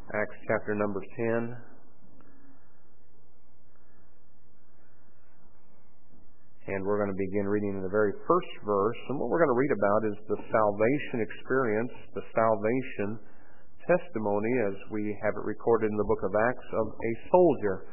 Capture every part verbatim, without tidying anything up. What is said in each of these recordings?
Acts chapter number ten. And we're going to begin reading in the very first verse. And what we're going to read about is the salvation experience, the salvation testimony, as we have it recorded in the book of Acts, of a soldier.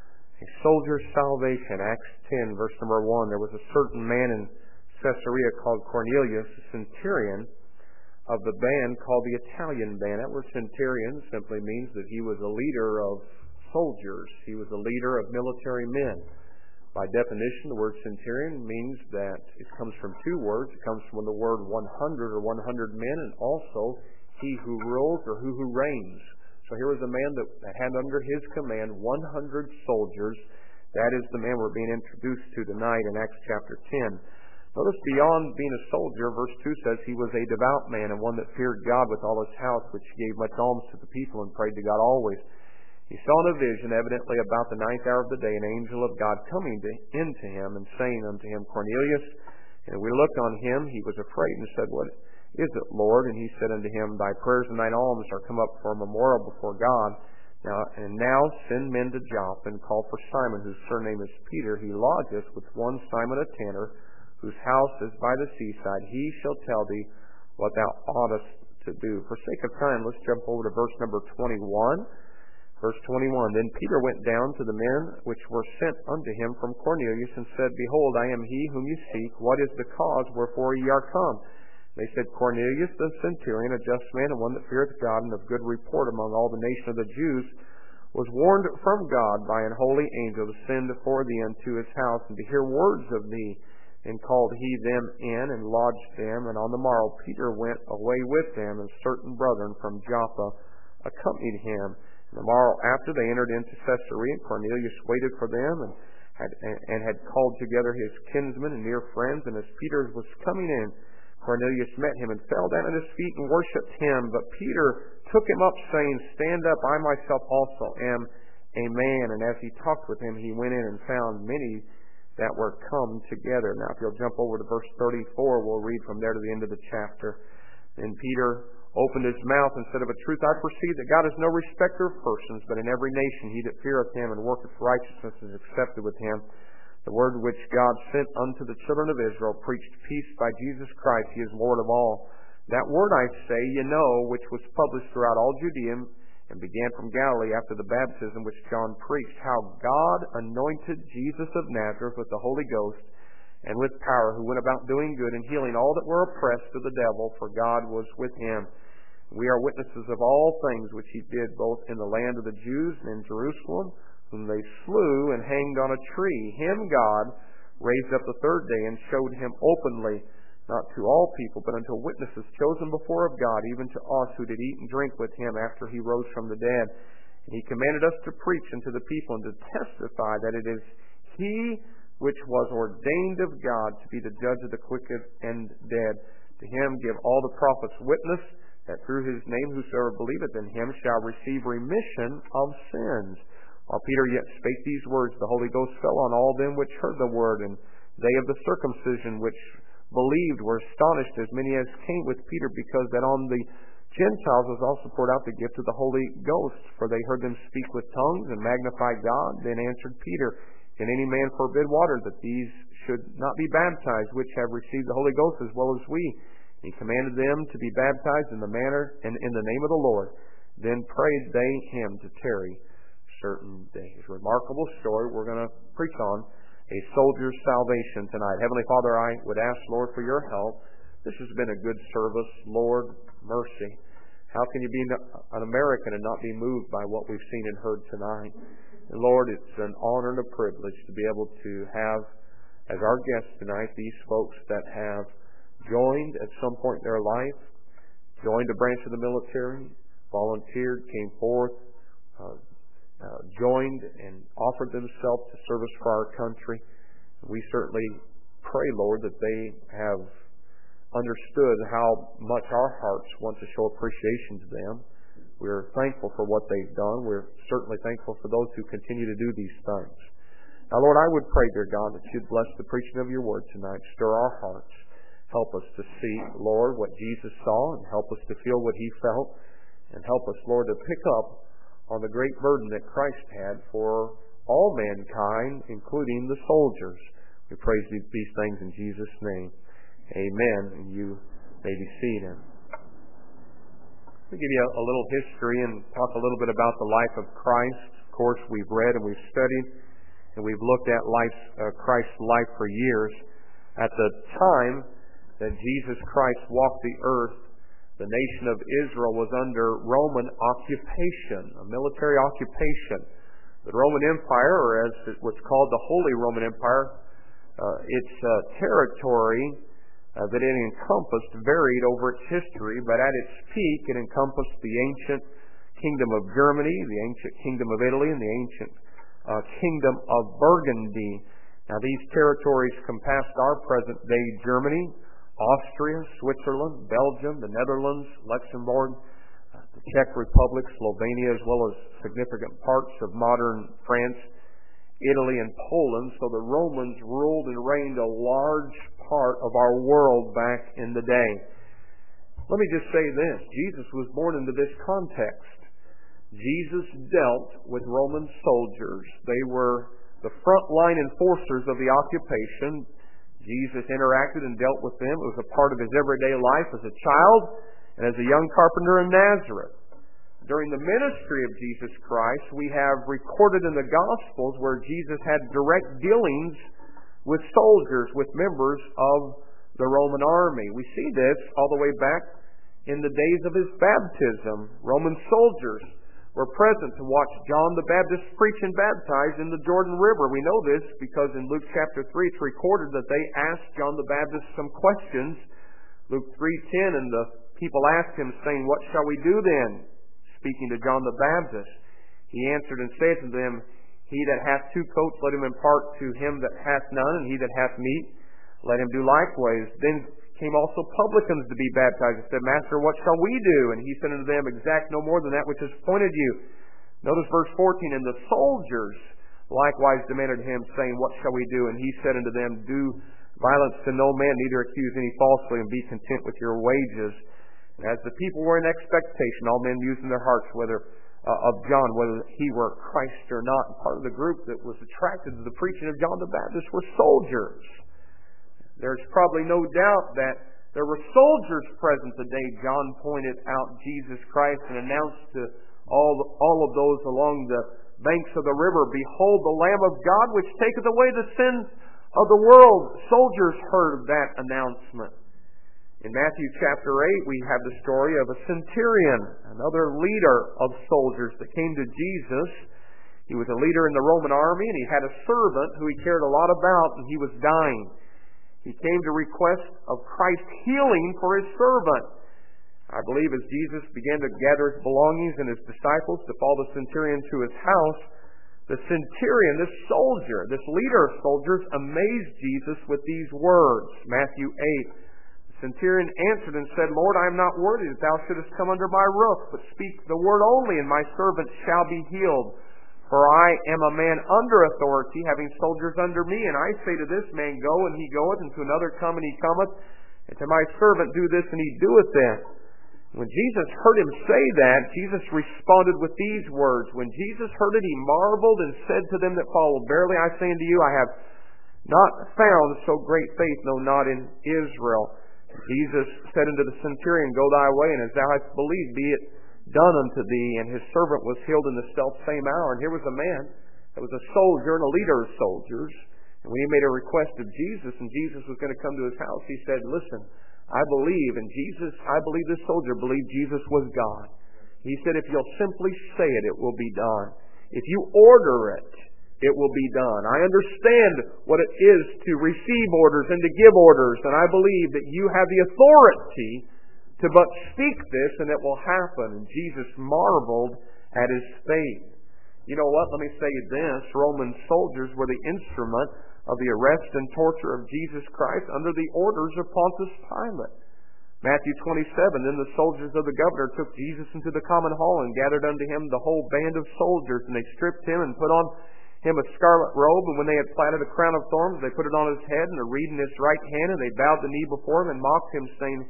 A soldier's salvation. Acts ten, verse number one. There was a certain man in Caesarea called Cornelius, a centurion of the band called the Italian band. That word centurion simply means that he was a leader of soldiers. He was a leader of military men. By definition, the word centurion means that it comes from two words. It comes from the word one hundred or one hundred men, and also he who rules or who who reigns. So here was a man that, that had under his command one hundred soldiers. That is the man we're being introduced to tonight in Acts chapter ten. Notice beyond being a soldier, verse two says he was a devout man and one that feared God with all his house, which gave much alms to the people and prayed to God always. He saw in a vision, evidently about the ninth hour of the day, an angel of God coming to, into him and saying unto him, Cornelius. And we looked on him, he was afraid and said, What is it, Lord? And he said unto him, Thy prayers and thine alms are come up for a memorial before God. Now and now send men to Joppa and call for Simon, whose surname is Peter. He lodgeth with one Simon a tanner, whose house is by the seaside. He shall tell thee what thou oughtest to do. For sake of time, let's jump over to verse number twenty-one. Verse twenty-one, Then Peter went down to the men which were sent unto him from Cornelius, and said, Behold, I am he whom ye seek. What is the cause wherefore ye are come? They said, Cornelius the centurion, a just man, and one that feareth God, and of good report among all the nation of the Jews, was warned from God by an holy angel to send for thee unto his house, and to hear words of thee. And called he them in, and lodged them. And on the morrow Peter went away with them, and certain brethren from Joppa accompanied him. And the morrow after they entered into Caesarea, and Cornelius waited for them, and had, and had called together his kinsmen and near friends. And as Peter was coming in, Cornelius met him, and fell down at his feet, and worshipped him. But Peter took him up, saying, Stand up, I myself also am a man. And as he talked with him, he went in and found many that were come together. Now, if you'll jump over to verse thirty-four, we'll read from there to the end of the chapter. Then Peter opened his mouth and said, Of a truth I perceive that God is no respecter of persons, but in every nation he that feareth him and worketh righteousness is accepted with him. The word which God sent unto the children of Israel preached peace by Jesus Christ. He is Lord of all. That word I say, ye know, which was published throughout all Judea, and began from Galilee after the baptism which John preached, how God anointed Jesus of Nazareth with the Holy Ghost and with power, who went about doing good and healing all that were oppressed of the devil, for God was with him. We are witnesses of all things which he did, both in the land of the Jews and in Jerusalem, whom they slew and hanged on a tree. Him God raised up the third day and showed him openly, not to all people, but unto witnesses chosen before of God, even to us who did eat and drink with him after he rose from the dead. And he commanded us to preach unto the people and to testify that it is he which was ordained of God to be the judge of the quick and dead. To him give all the prophets witness that through his name whosoever believeth in him shall receive remission of sins. While Peter yet spake these words, the Holy Ghost fell on all them which heard the word, and they of the circumcision which believed were astonished, as many as came with Peter, because that on the Gentiles was also poured out the gift of the Holy Ghost. For they heard them speak with tongues and magnify God. Then answered Peter, Can any man forbid water, that these should not be baptized, which have received the Holy Ghost as well as we? He commanded them to be baptized in the manner and in the name of the Lord. Then prayed they him to tarry certain days. Remarkable story we're going to preach on. A soldier's salvation tonight. Heavenly Father, I would ask, Lord, for your help. This has been a good service. Lord, mercy. How can you be an American and not be moved by what we've seen and heard tonight? And Lord, it's an honor and a privilege to be able to have as our guests tonight these folks that have joined at some point in their life, joined a branch of the military, volunteered, came forth, uh, Uh, joined and offered themselves to service for our country. We certainly pray, Lord, that they have understood how much our hearts want to show appreciation to them. We're thankful for what they've done. We're certainly thankful for those who continue to do these things. Now, Lord, I would pray, dear God, that you'd bless the preaching of your word tonight. Stir our hearts. Help us to see, Lord, what Jesus saw, and help us to feel what he felt. And help us, Lord, to pick up on the great burden that Christ had for all mankind, including the soldiers. We praise these things in Jesus' name. Amen. And you may be seated. Let me give you a little history and talk a little bit about the life of Christ. Of course, we've read and we've studied and we've looked at life, uh, Christ's life for years. At the time that Jesus Christ walked the earth, the nation of Israel was under Roman occupation, a military occupation. The Roman Empire, or as it was called, the Holy Roman Empire, uh, its uh, territory uh, that it encompassed varied over its history, but at its peak it encompassed the ancient kingdom of Germany, the ancient kingdom of Italy, and the ancient uh, kingdom of Burgundy. Now these territories compassed our present-day Germany, Austria, Switzerland, Belgium, the Netherlands, Luxembourg, uh, the Czech Republic, Slovenia, as well as significant parts of modern France, Italy, and Poland. So the Romans ruled and reigned a large part of our world back in the day. Let me just say this. Jesus was born into this context. Jesus dealt with Roman soldiers. They were the front-line enforcers of the occupation. Jesus interacted and dealt with them. It was a part of his everyday life as a child and as a young carpenter in Nazareth. During the ministry of Jesus Christ, we have recorded in the Gospels where Jesus had direct dealings with soldiers, with members of the Roman army. We see this all the way back in the days of his baptism. Roman soldiers were present to watch John the Baptist preach and baptize in the Jordan River. We know this because in Luke chapter three it's recorded that they asked John the Baptist some questions. Luke three ten, and the people asked him, saying, "What shall we do then?" Speaking to John the Baptist. He answered and said to them, "He that hath two coats, let him impart to him that hath none, and he that hath meat, let him do likewise." Then came also publicans to be baptized, and said, "Master, what shall we do?" And he said unto them, "Exact no more than that which is appointed you." Notice verse fourteen, "And the soldiers likewise demanded him, saying, What shall we do? And he said unto them, Do violence to no man, neither accuse any falsely, and be content with your wages." And as the people were in expectation, all men mused in their hearts whether uh, of John, whether he were Christ or not. And part of the group that was attracted to the preaching of John the Baptist were soldiers. There's probably no doubt that there were soldiers present the day John pointed out Jesus Christ and announced to all, all of those along the banks of the river, "Behold the Lamb of God, which taketh away the sins of the world." Soldiers heard that announcement. In Matthew chapter eight, we have the story of a centurion, another leader of soldiers that came to Jesus. He was a leader in the Roman army, and he had a servant who he cared a lot about, and he was dying. He came to request of Christ's healing for his servant. I believe as Jesus began to gather his belongings and his disciples to follow the centurion to his house, the centurion, this soldier, this leader of soldiers, amazed Jesus with these words. Matthew eight. The centurion answered and said, "Lord, I am not worthy that thou shouldest come under my roof, but speak the word only, and my servant shall be healed. For I am a man under authority, having soldiers under me. And I say to this man, Go, and he goeth, and to another, Come, and he cometh, and to my servant, Do this, and he doeth that." When Jesus heard him say that, Jesus responded with these words. When Jesus heard it, he marveled and said to them that followed, "Verily I say unto you, I have not found so great faith, no, not in Israel." Jesus said unto the centurion, "Go thy way, and as thou hast believed, be it done unto thee." And his servant was healed in the self same hour. And here was a man that was a soldier and a leader of soldiers. And when he made a request of Jesus, and Jesus was going to come to his house, he said, "Listen, I believe." And Jesus, I believe this soldier believed Jesus was God. He said, "If you'll simply say it, it will be done. If you order it, it will be done. I understand what it is to receive orders and to give orders, and I believe that you have the authority to but speak this, and it will happen." And Jesus marveled at his faith. You know what? Let me say this. Roman soldiers were the instrument of the arrest and torture of Jesus Christ under the orders of Pontius Pilate. Matthew twenty-seven, "Then the soldiers of the governor took Jesus into the common hall, and gathered unto him the whole band of soldiers. And they stripped him, and put on him a scarlet robe, and when they had platted a crown of thorns, they put it on his head, and a reed in his right hand, and they bowed the knee before him, and mocked him, saying,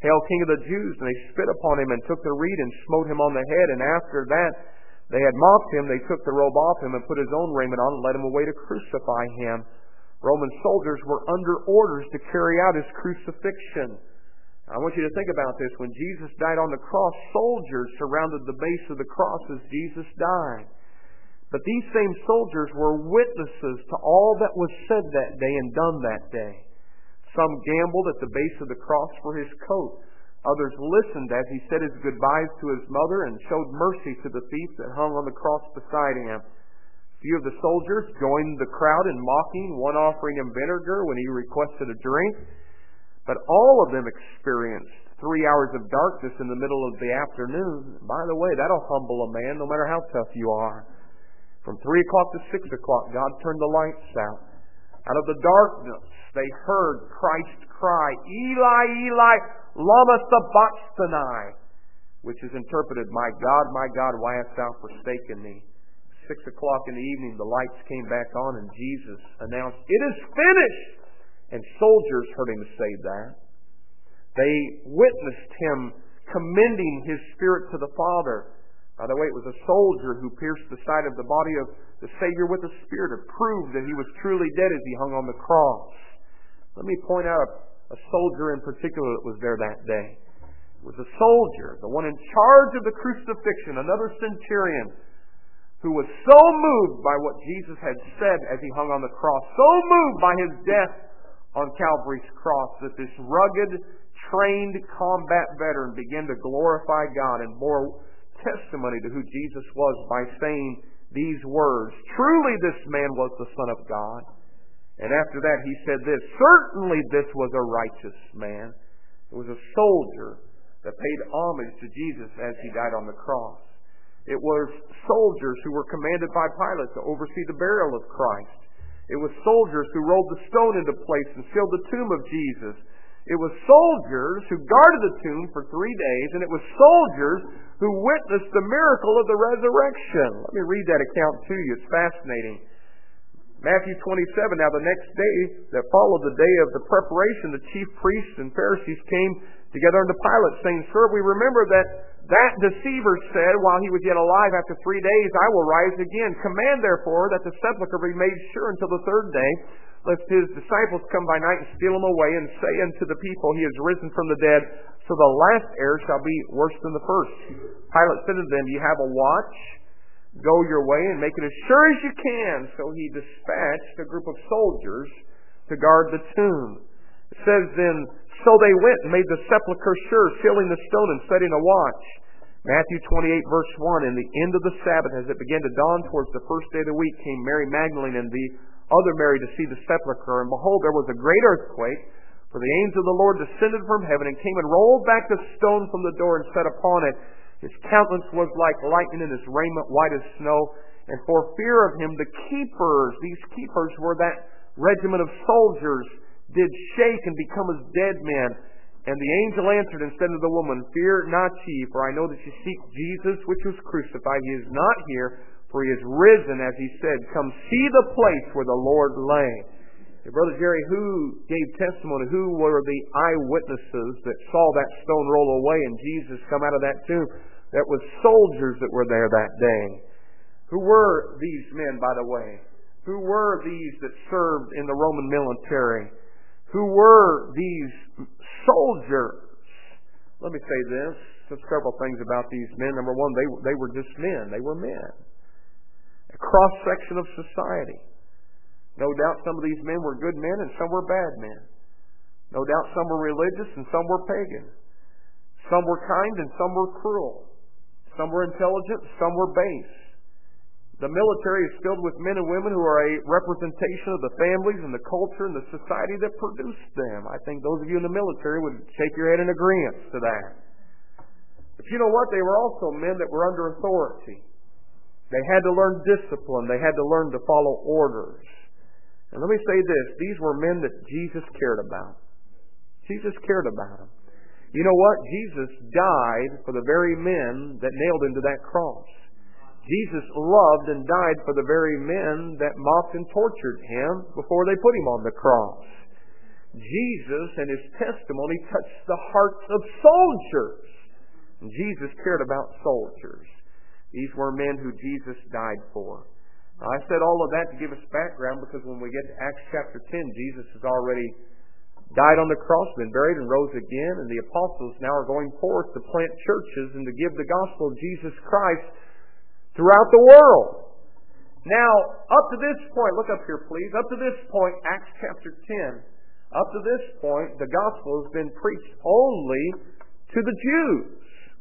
Hail, King of the Jews! And they spit upon him and took the reed and smote him on the head. And after that they had mocked him, they took the robe off him and put his own raiment on and led him away to crucify him. Roman soldiers were under orders to carry out his crucifixion. I want you to think about this. When Jesus died on the cross, soldiers surrounded the base of the cross as Jesus died. But these same soldiers were witnesses to all that was said that day and done that day. Some gambled at the base of the cross for his coat. Others listened as he said his goodbyes to his mother and showed mercy to the thief that hung on the cross beside him. A few of the soldiers joined the crowd in mocking, one offering him vinegar when he requested a drink. But all of them experienced three hours of darkness in the middle of the afternoon. By the way, that'll humble a man no matter how tough you are. From three o'clock to six o'clock, God turned the lights out. Out of the darkness, they heard Christ cry, Eli, Eli, lama sabachthani, which is interpreted, My God, my God, why hast thou forsaken me? Six o'clock in the evening, the lights came back on and Jesus announced, It is finished! And soldiers heard him say that. They witnessed him commending his spirit to the Father. By the way, it was a soldier who pierced the side of the body of the Savior with a spear to prove that he was truly dead as he hung on the cross. Let me point out a, a soldier in particular that was there that day. It was a soldier, the one in charge of the crucifixion, another centurion, who was so moved by what Jesus had said as he hung on the cross, so moved by his death on Calvary's cross, that this rugged, trained combat veteran began to glorify God and bore testimony to who Jesus was by saying these words, Truly this man was the Son of God. And after that he said this, Certainly this was a righteous man. It was a soldier that paid homage to Jesus as he died on the cross. It was soldiers who were commanded by Pilate to oversee the burial of Christ. It was soldiers who rolled the stone into place and filled the tomb of Jesus. It was soldiers who guarded the tomb for three days, and it was soldiers who witnessed the miracle of the resurrection. Let me read that account to you. It's fascinating. Matthew twenty-seven, Now the next day that followed the day of the preparation, the chief priests and Pharisees came together unto Pilate, saying, Sir, we remember that that deceiver said, while he was yet alive, after three days I will rise again. Command therefore that the sepulchre be made sure until the third day, lest his disciples come by night and steal him away, and say unto the people, He is risen from the dead, so the last heir shall be worse than the first. Pilate said to them, You have a watch, go your way and make it as sure as you can. So he dispatched a group of soldiers to guard the tomb. It says then, So they went and made the sepulchre sure, sealing the stone and setting a watch. Matthew twenty-eight verse one, In the end of the Sabbath, as it began to dawn towards the first day of the week, came Mary Magdalene and the other Mary to see the sepulchre. And behold, there was a great earthquake, for the angel of the Lord descended from heaven and came and rolled back the stone from the door and sat upon it. His countenance was like lightning and his raiment white as snow. And for fear of him, the keepers, these keepers were that regiment of soldiers, did shake and become as dead men. And the angel answered and said to the woman, Fear not ye, for I know that ye seek Jesus which was crucified. He is not here, for he is risen, as he said. Come see the place where the Lord lay. Hey, Brother Jerry, who gave testimony? Who were the eyewitnesses that saw that stone roll away and Jesus come out of that tomb? That was soldiers that were there that day. Who were these men, by the way? Who were these that served in the Roman military? Who were these soldiers? Let me say this. Just several things about these men. Number one, they, they were just men. They were men. A cross-section of society. No doubt some of these men were good men and some were bad men. No doubt some were religious and some were pagan. Some were kind and some were cruel. Some were intelligent, some were base. The military is filled with men and women who are a representation of the families and the culture and the society that produced them. I think those of you in the military would shake your head in agreement to that. But you know what? They were also men that were under authority. They had to learn discipline. They had to learn to follow orders. And let me say this. These were men that Jesus cared about. Jesus cared about them. You know what? Jesus died for the very men that nailed him to that cross. Jesus loved and died for the very men that mocked and tortured him before they put him on the cross. Jesus and His testimony touched the hearts of soldiers. And Jesus cared about soldiers. These were men who Jesus died for. Now, I said all of that to give us background because when we get to Acts chapter ten, Jesus has already died on the cross, been buried, and rose again, and the apostles now are going forth to plant churches and to give the gospel of Jesus Christ throughout the world. Now, up to this point, look up here please, up to this point, Acts chapter ten, up to this point, the gospel has been preached only to the Jews.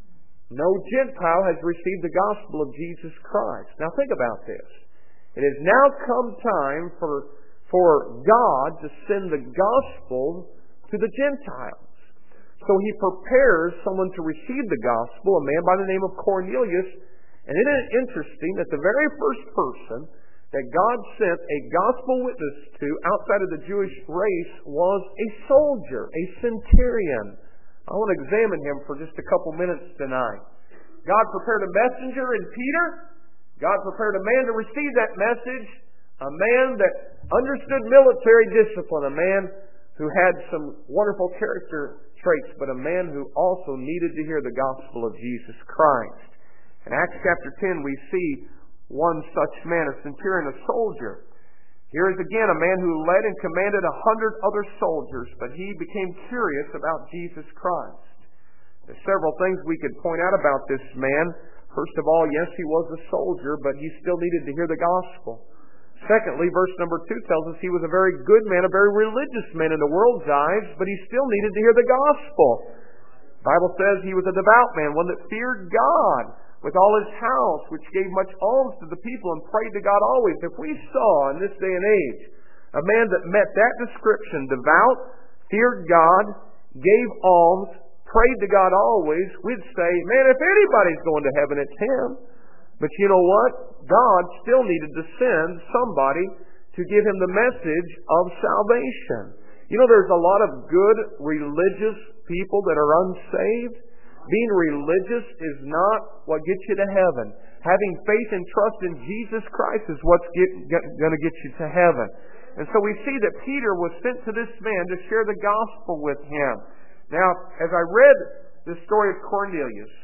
No Gentile has received the gospel of Jesus Christ. Now think about this. It has now come time for for God to send the gospel to the Gentiles. So He prepares someone to receive the gospel, a man by the name of Cornelius. And isn't it interesting that the very first person that God sent a gospel witness to outside of the Jewish race was a soldier, a centurion. I want to examine him for just a couple minutes tonight. God prepared a messenger in Peter. God prepared a man to receive that message, a man that understood military discipline, a man who had some wonderful character traits, but a man who also needed to hear the gospel of Jesus Christ. In Acts chapter ten, we see one such man, a centurion, a soldier. Here is again a man who led and commanded a hundred other soldiers, but he became curious about Jesus Christ. There's several things we could point out about this man. First of all, yes, he was a soldier, but he still needed to hear the gospel. Secondly, verse number two tells us he was a very good man, a very religious man in the world's eyes, but he still needed to hear the gospel. The Bible says he was a devout man, one that feared God with all his house, which gave much alms to the people and prayed to God always. If we saw in this day and age a man that met that description, devout, feared God, gave alms, prayed to God always, we'd say, man, if anybody's going to heaven, it's him. But you know what? God still needed to send somebody to give him the message of salvation. You know, there's a lot of good religious people that are unsaved. Being religious is not what gets you to heaven. Having faith and trust in Jesus Christ is what's going to get you to heaven. And so we see that Peter was sent to this man to share the gospel with him. Now, as I read the story of Cornelius,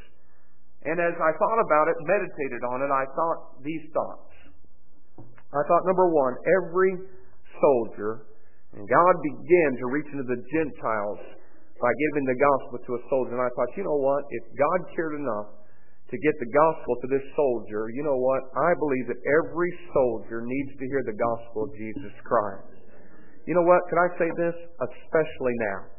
and as I thought about it, meditated on it, I thought these thoughts. I thought, number one, every soldier, and God began to reach into the Gentiles by giving the gospel to a soldier. And I thought, you know what? If God cared enough to get the gospel to this soldier, you know what? I believe that every soldier needs to hear the gospel of Jesus Christ. You know what? Can I say this? Especially now.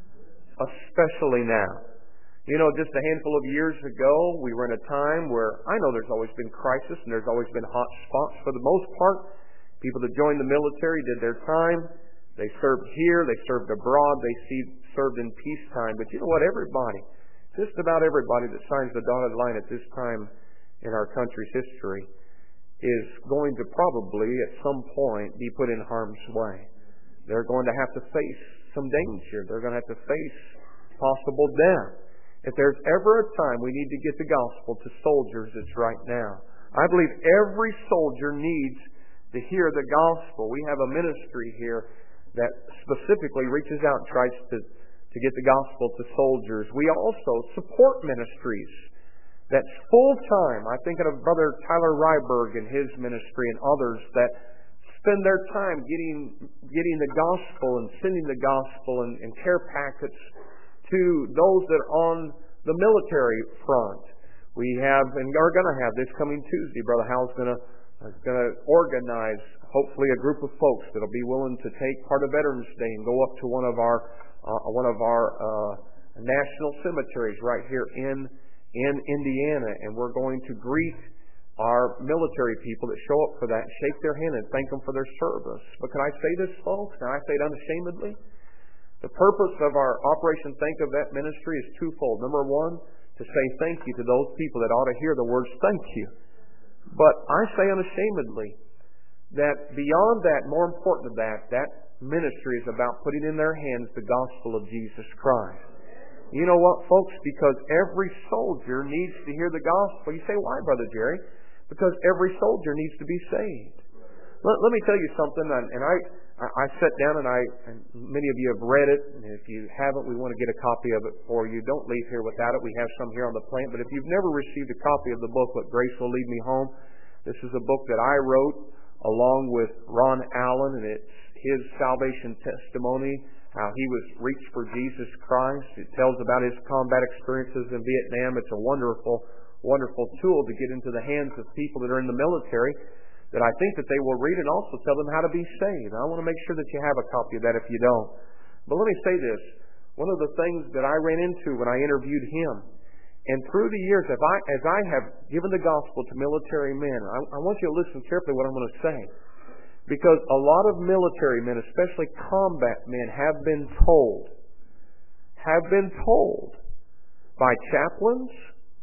Especially now. You know, just a handful of years ago, we were in a time where I know there's always been crisis and there's always been hot spots. For the most part, people that joined the military did their time. They served here, they served abroad, they served in peacetime. But you know what? Everybody, just about everybody that signs the dotted line at this time in our country's history is going to probably at some point be put in harm's way. They're going to have to face some danger. They're going to have to face possible death. If there's ever a time we need to get the gospel to soldiers, it's right now. I believe every soldier needs to hear the gospel. We have a ministry here that specifically reaches out and tries to, to get the gospel to soldiers. We also support ministries that's full-time. I think of Brother Tyler Ryberg and his ministry and others that spend their time getting getting the gospel and sending the gospel and, and care packets to those that are on the military front. We have and are going to have this coming Tuesday. Brother Hal's going to going to organize hopefully a group of folks that'll be willing to take part of Veterans Day and go up to one of our uh, one of our uh, national cemeteries right here in in Indiana, and we're going to greet our military people that show up for that, shake their hand and thank them for their service. But can I say this, folks? Can I say it unashamedly? The purpose of our Operation Think of That ministry is twofold. Number one, to say thank you to those people that ought to hear the words thank you. But I say unashamedly that beyond that, more important than that, that ministry is about putting in their hands the gospel of Jesus Christ. You know what, folks? Because every soldier needs to hear the gospel. You say, why, Brother Jerry? Because every soldier needs to be saved. Let, let me tell you something, and, and I, I, I sat down and I, and many of you have read it, and if you haven't, we want to get a copy of it for you. Don't leave here without it. We have some here on the plant, but if you've never received a copy of the booklet, Grace Will Lead Me Home, this is a book that I wrote along with Ron Allen, and it's his salvation testimony, how he was reached for Jesus Christ. It tells about his combat experiences in Vietnam. It's a wonderful, wonderful tool to get into the hands of people that are in the military, that I think that they will read and also tell them how to be saved. I want to make sure that you have a copy of that if you don't. But let me say this. One of the things that I ran into when I interviewed him, and through the years, as I, as I have given the gospel to military men, I, I want you to listen carefully to what I'm going to say. Because a lot of military men, especially combat men, have been told, have been told by chaplains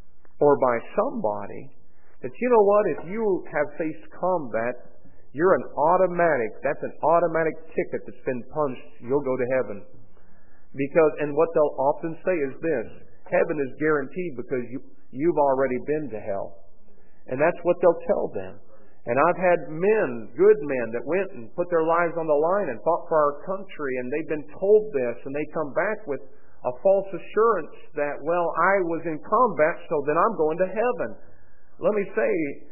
or by somebody that, you know what, if you have faced combat, you're an automatic, that's an automatic ticket that's been punched, you'll go to heaven. Because, and what they'll often say is this, heaven is guaranteed because you, you've already been to hell. And that's what they'll tell them. And I've had men, good men, that went and put their lives on the line and fought for our country, and they've been told this, and they come back with a false assurance that, well, I was in combat, so then I'm going to heaven. Let me say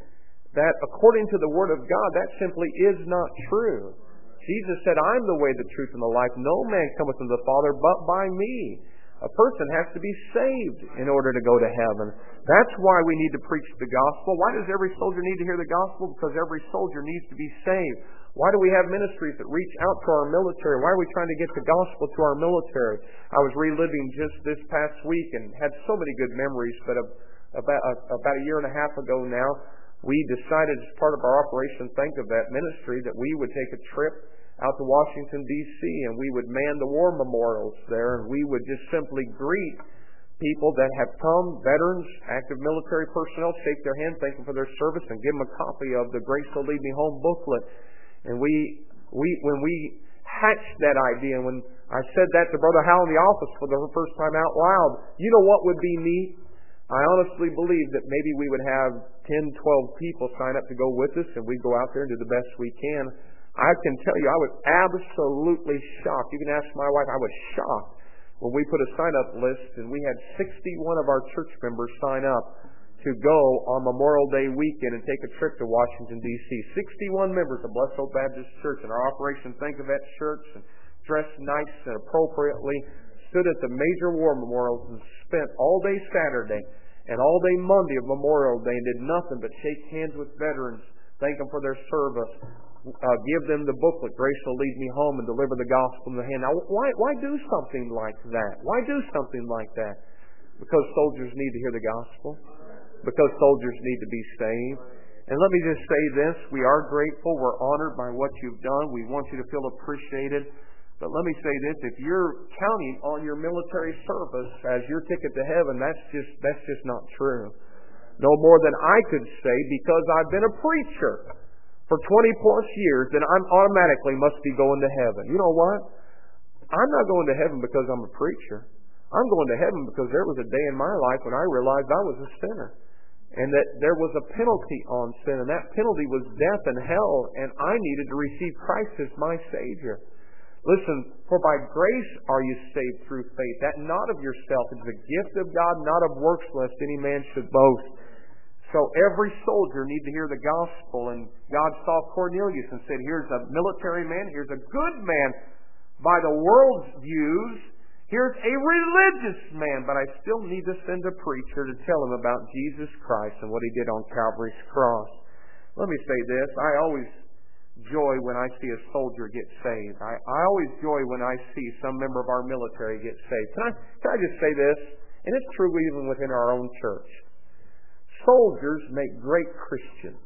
that according to the Word of God, that simply is not true. Jesus said, I'm the way, the truth, and the life. No man cometh unto the Father but by me. A person has to be saved in order to go to heaven. That's why we need to preach the gospel. Why does every soldier need to hear the gospel? Because every soldier needs to be saved. Why do we have ministries that reach out to our military? Why are we trying to get the gospel to our military? I was reliving just this past week and had so many good memories, but about, about a year and a half ago now, we decided as part of our Operation Think of That ministry that we would take a trip out to Washington, D C, and we would man the war memorials there, and we would just simply greet people that have come, veterans, active military personnel, shake their hand, thank them for their service, and give them a copy of the Grace Will Lead Me Home booklet. And we, we, when we hatched that idea, and when I said that to Brother Howell in the office for the first time out loud, you know what would be neat? I honestly believe that maybe we would have ten, twelve people sign up to go with us, and we'd go out there and do the best we can. I can tell you, I was absolutely shocked. You can ask my wife, I was shocked when we put a sign-up list, and we had sixty-one of our church members sign up to go on Memorial Day weekend and take a trip to Washington, D C sixty-one members of Blessed Hope Baptist Church in our Operation Think of That church, and dressed nice and appropriately, stood at the major war memorials and spent all day Saturday and all day Monday of Memorial Day and did nothing but shake hands with veterans, thank them for their service, Uh, give them the booklet, Grace Will Lead Me Home, and deliver the gospel in the hand. Now, why, why do something like that? Why do something like that? Because soldiers need to hear the gospel. Because soldiers need to be saved. And let me just say this. We are grateful. We're honored by what you've done. We want you to feel appreciated. But let me say this. If you're counting on your military service as your ticket to heaven, that's just, that's just not true. No more than I could say because I've been a preacher for twenty plus years, then I'm automatically must be going to heaven. You know what? I'm not going to heaven because I'm a preacher. I'm going to heaven because there was a day in my life when I realized I was a sinner. And that there was a penalty on sin. And that penalty was death and hell. And I needed to receive Christ as my Savior. Listen, for by grace are you saved through faith. That not of yourself. It's a gift of God, not of works, lest any man should boast. So every soldier needs to hear the gospel, and God saw Cornelius and said, here's a military man, here's a good man by the world's views, here's a religious man, but I still need to send a preacher to tell him about Jesus Christ and what He did on Calvary's cross. Let me say this, I always joy when I see a soldier get saved. I, I always joy when I see some member of our military get saved. Can I, can I just say this? And it's true even within our own church. Soldiers make great Christians.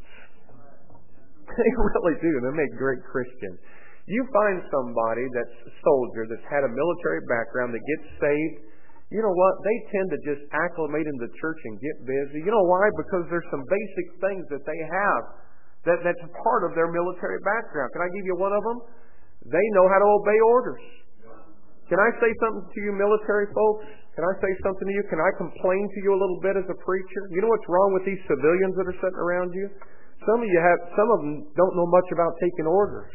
They really do. They make great Christians. You find somebody that's a soldier that's had a military background that gets saved, you know what? They tend to just acclimate in the church and get busy. You know why? Because there's some basic things that they have that, that's part of their military background. Can I give you one of them? They know how to obey orders. Can I say something to you military folks? Can I say something to you? Can I complain to you a little bit as a preacher? You know what's wrong with these civilians that are sitting around you? Some of you have, some of them don't know much about taking orders.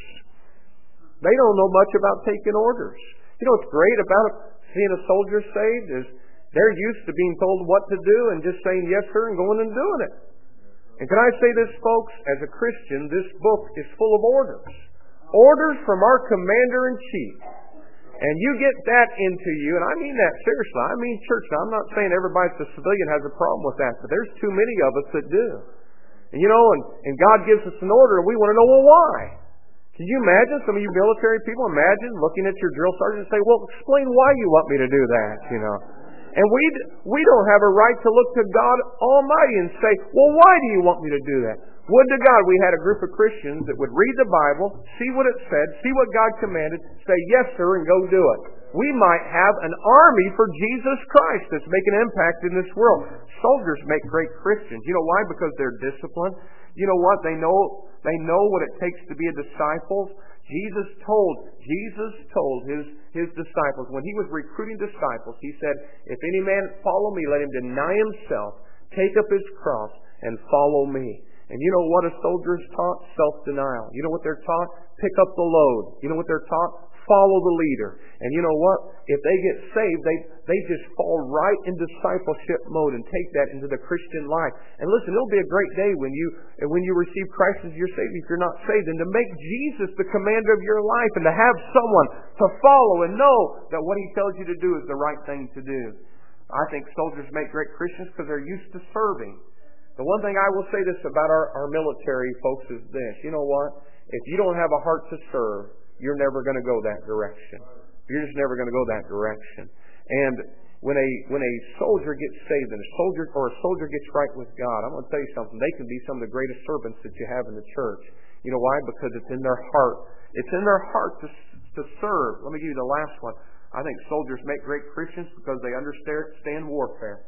They don't know much about taking orders. You know what's great about seeing a soldier saved is they're used to being told what to do and just saying yes sir and going and doing it. And can I say this, folks? As a Christian, this book is full of orders. Orders from our Commander-in-Chief. And you get that into you, and I mean that seriously. I mean church. Now, I'm not saying everybody that's a civilian has a problem with that, but there's too many of us that do. And you know, and, and God gives us an order, and we want to know, well, why? Can you imagine, some of you military people, imagine looking at your drill sergeant and say, well, explain why you want me to do that, you know. And we we don't have a right to look to God Almighty and say, well, why do you want me to do that? Would to God we had a group of Christians that would read the Bible, see what it said, see what God commanded, say yes, sir, and go do it. We might have an army for Jesus Christ that's making an impact in this world. Soldiers make great Christians. You know why? Because they're disciplined. You know what? They know they know what it takes to be a disciple. Jesus told Jesus told his his disciples when he was recruiting disciples, he said, "If any man follow me, let him deny himself, take up his cross, and follow me." And you know what a soldier is taught? Self-denial. You know what they're taught? Pick up the load. You know what they're taught? Follow the leader. And you know what? If they get saved, they they just fall right in discipleship mode and take that into the Christian life. And listen, it'll be a great day when you when you receive Christ as your Savior if you're not saved, and to make Jesus the commander of your life, and to have someone to follow and know that what He tells you to do is the right thing to do. I think soldiers make great Christians because they're used to serving. The one thing I will say this about our, our military folks is this. You know what? If you don't have a heart to serve, you're never going to go that direction. You're just never going to go that direction. And when a when a soldier gets saved and a soldier or a soldier gets right with God, I'm going to tell you something. They can be some of the greatest servants that you have in the church. You know why? Because it's in their heart. It's in their heart to to serve. Let me give you the last one. I think soldiers make great Christians because they understand warfare.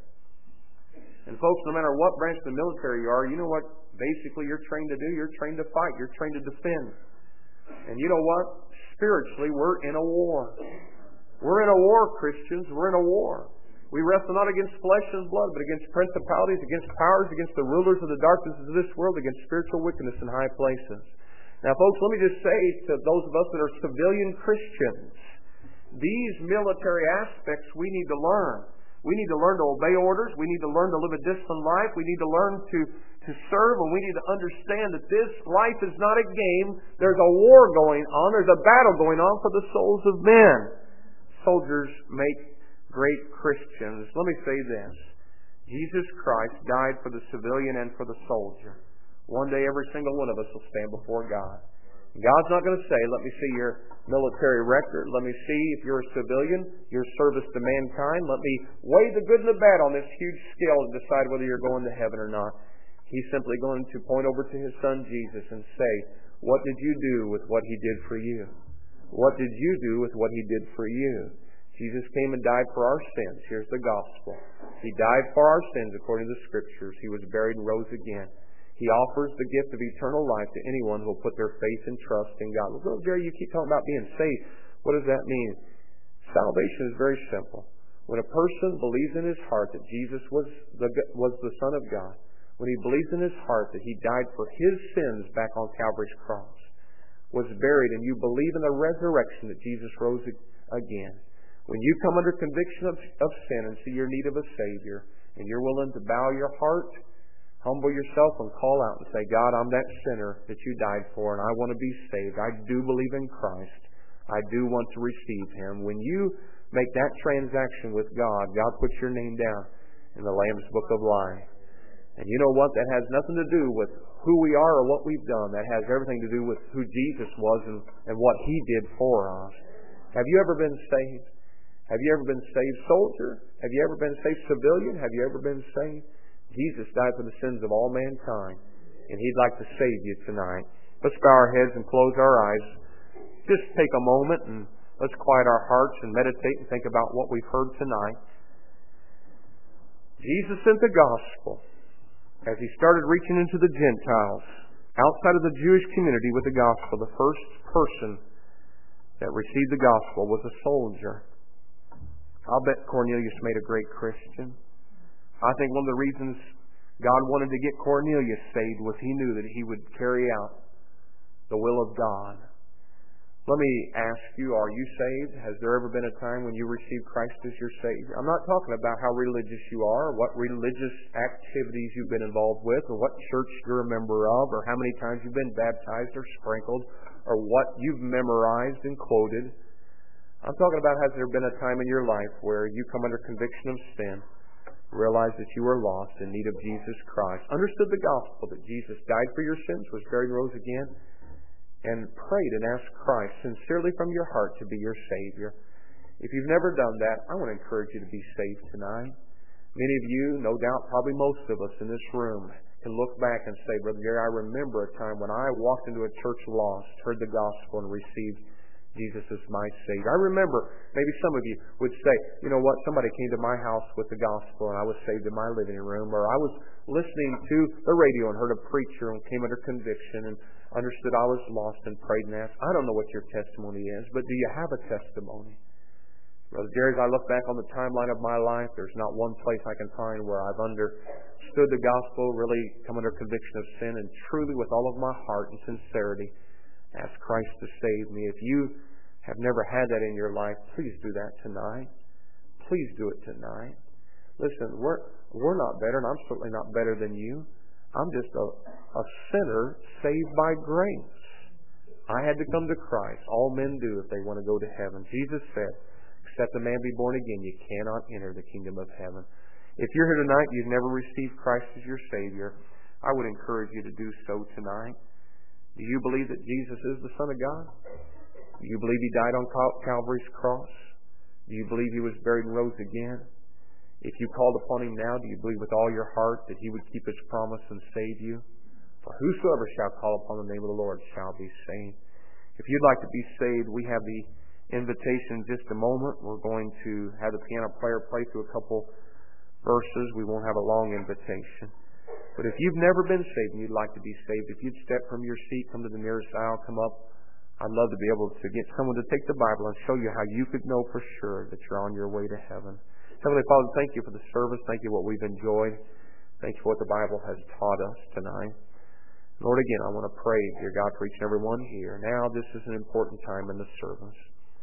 And folks, no matter what branch of the military you are, you know what basically you're trained to do? You're trained to fight. You're trained to defend. And you know what? Spiritually, we're in a war. We're in a war, Christians. We're in a war. We wrestle not against flesh and blood, but against principalities, against powers, against the rulers of the darkness of this world, against spiritual wickedness in high places. Now, folks, let me just say to those of us that are civilian Christians, these military aspects we need to learn. We need to learn to obey orders. We need to learn to live a disciplined life. We need to learn to, to serve, and we need to understand that this life is not a game. There's a war going on. There's a battle going on for the souls of men. Soldiers make great Christians. Let me say this. Jesus Christ died for the civilian and for the soldier. One day every single one of us will stand before God. God's not going to say, let me see your military record. Let me see if you're a civilian, your service to mankind. Let me weigh the good and the bad on this huge scale and decide whether you're going to heaven or not. He's simply going to point over to His Son Jesus and say, what did you do with what He did for you? What did you do with what He did for you? Jesus came and died for our sins. Here's the gospel. He died for our sins according to the Scriptures. He was buried and rose again. He offers the gift of eternal life to anyone who will put their faith and trust in God. Well, Jerry, you keep talking about being saved. What does that mean? Salvation is very simple. When a person believes in his heart that Jesus was the, was the Son of God, when he believes in his heart that He died for his sins back on Calvary's cross, was buried, and you believe in the resurrection that Jesus rose again, when you come under conviction of, of sin and see your need of a Savior, and you're willing to bow your heart, humble yourself and call out and say, God, I'm that sinner that you died for, and I want to be saved. I do believe in Christ. I do want to receive Him. When you make that transaction with God, God puts your name down in the Lamb's Book of Life. And you know what? That has nothing to do with who we are or what we've done. That has everything to do with who Jesus was and, and what He did for us. Have you ever been saved? Have you ever been saved, soldier? Have you ever been saved, civilian? Have you ever been saved? Jesus died for the sins of all mankind, and He'd like to save you tonight. Let's bow our heads and close our eyes. Just take a moment and let's quiet our hearts and meditate and think about what we've heard tonight. Jesus sent the gospel as He started reaching into the Gentiles outside of the Jewish community with the gospel. The first person that received the gospel was a soldier. I'll bet Cornelius made a great Christian. I think one of the reasons God wanted to get Cornelius saved was he knew that he would carry out the will of God. Let me ask you, are you saved? Has there ever been a time when you received Christ as your Savior? I'm not talking about how religious you are, what religious activities you've been involved with, or what church you're a member of, or how many times you've been baptized or sprinkled, or what you've memorized and quoted. I'm talking about, has there been a time in your life where you come under conviction of sin, realized that you were lost in need of Jesus Christ, understood the gospel that Jesus died for your sins, was buried and rose again, and prayed and asked Christ sincerely from your heart to be your Savior? If you've never done that, I want to encourage you to be saved tonight. Many of you, no doubt, probably most of us in this room, can look back and say, Brother Gary, I remember a time when I walked into a church lost, heard the gospel, and received Jesus as my Savior. I remember, maybe some of you would say, you know what, somebody came to my house with the gospel and I was saved in my living room, or I was listening to the radio and heard a preacher and came under conviction and understood I was lost and prayed and asked. I don't know what your testimony is, but do you have a testimony? Brother Jerry, as I look back on the timeline of my life, there's not one place I can find where I've understood the gospel, really come under conviction of sin, and truly with all of my heart and sincerity ask Christ to save me. If you have never had that in your life, please do that tonight. Please do it tonight. Listen, we're we're not better, and I'm certainly not better than you. I'm just a, a sinner saved by grace. I had to come to Christ. All men do if they want to go to heaven. Jesus said, except a man be born again, you cannot enter the kingdom of heaven. If you're here tonight, you've never received Christ as your Savior, I would encourage you to do so tonight. Do you believe that Jesus is the Son of God? Do you believe He died on Calvary's cross? Do you believe He was buried and rose again? If you called upon Him now, do you believe with all your heart that He would keep His promise and save you? For whosoever shall call upon the name of the Lord shall be saved. If you'd like to be saved, we have the invitation in just a moment. We're going to have the piano player play through a couple verses. We won't have a long invitation. But if you've never been saved and you'd like to be saved, if you'd step from your seat, come to the nearest aisle, come up. I'd love to be able to get someone to take the Bible and show you how you could know for sure that you're on your way to heaven. Heavenly Father, thank you for the service. Thank you for what we've enjoyed. Thank you for what the Bible has taught us tonight. Lord, again, I want to pray, dear God, for each and every one here. Now, this is an important time in the service.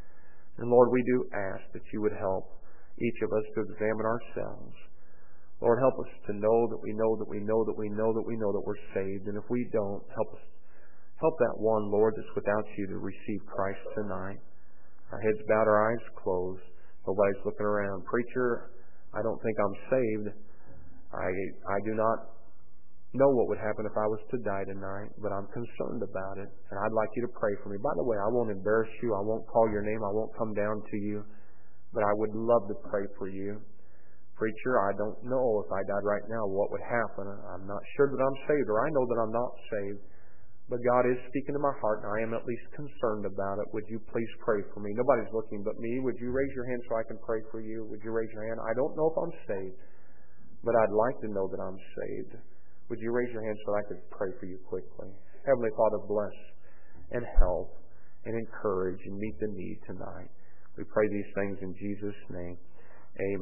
And Lord, we do ask that you would help each of us to examine ourselves. Lord, help us to know that we know that we know that we know that we know that we're saved. And if we don't, help us help that one, Lord, that's without you to receive Christ tonight. Our heads bowed, our eyes closed. Nobody's looking around. Preacher, I don't think I'm saved. I I do not know what would happen if I was to die tonight, but I'm concerned about it, and I'd like you to pray for me. By the way, I won't embarrass you. I won't call your name. I won't come down to you, but I would love to pray for you. Preacher, I don't know if I died right now what would happen. I'm not sure that I'm saved, or I know that I'm not saved, but God is speaking to my heart, and I am at least concerned about it. Would you please pray for me? Nobody's looking but me. Would you raise your hand so I can pray for you? Would you raise your hand? I don't know if I'm saved, but I'd like to know that I'm saved. Would you raise your hand so I could pray for you quickly? Heavenly Father, bless and help and encourage and meet the need tonight. We pray these things in Jesus' name. Amen.